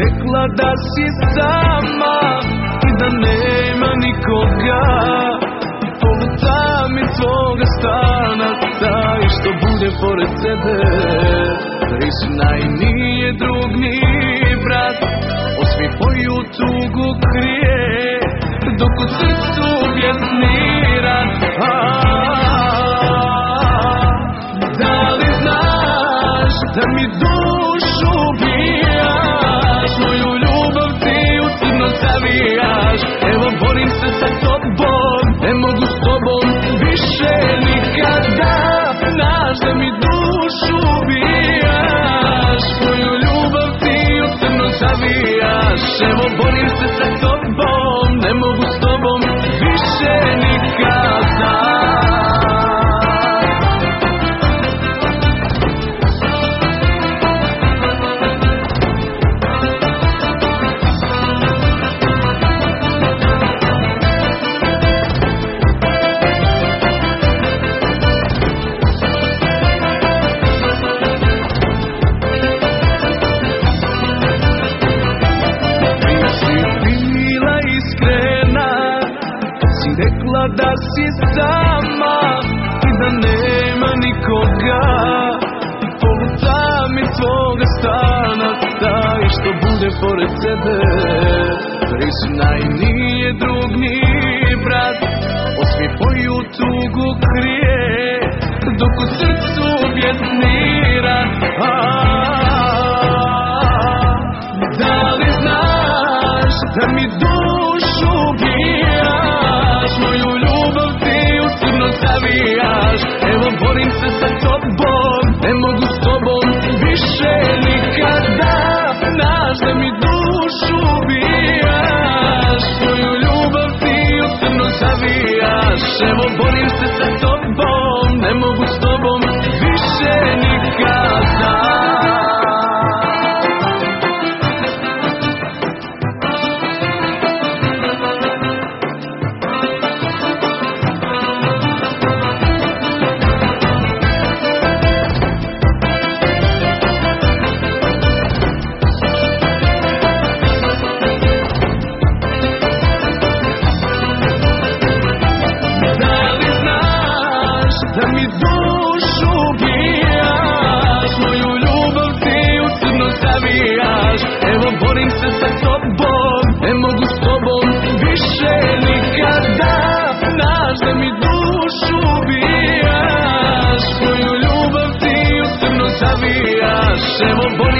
rekla da si sama i da nema nikoga. Polutam iz svoga stana taj što bude pored tebe. Prisna i nije drug ni brat, osmih moju tugu krije, dok u srcu bjesni rat. Da li znaš da mi dušu bijaš, moju ljubav ti u crno zavijaš. Evo borim se sa tobom, ne mogu s tobom više nikada. Znaš da mi dušu bijaš, moju ljubav ti u crno zavijaš. Evo borim se sa tobom, ne mogu s tobom više nikada. Rekla da si sama i da nema nikoga. Polutam iz svoga stana taj što bude pored tebe. Prisna i nije drug ni brat, osmih moju tugu krije, dok u srcu bjesni rat. Da li znaš da mi dušu bijaš, moju ljubav ti u crno zavijaš. Evo borim se sa tobom, ne mogu s tobom više nikada. Znaš da mi dušu bijaš, moju ljubav ti u crno zavijaš. Evo borim se sa tobom, ne mogu s tobom više nikada. Da mi dušu bijaš, moju ljubav ti u crno zavijaš. Evo borim se sa tobom, ne mogu s tobom više nikada. Znaš da mi dušu bijaš, moju ljubav ti u crno zavijaš. Evo